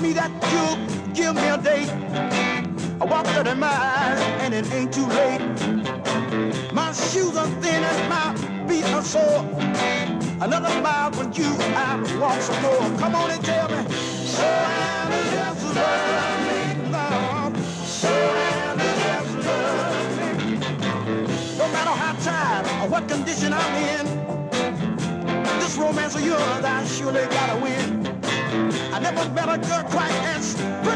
me that you'll give me a date. I walk 30 miles and it ain't too late. My shoes are thin and my feet are sore. Another mile for you, I'll walk some more. Come on and tell me. So am I just love me, Lord. So am I just love me. No matter how tired or what condition I'm in, this romance of yours I surely gotta win. I never met a girl quite as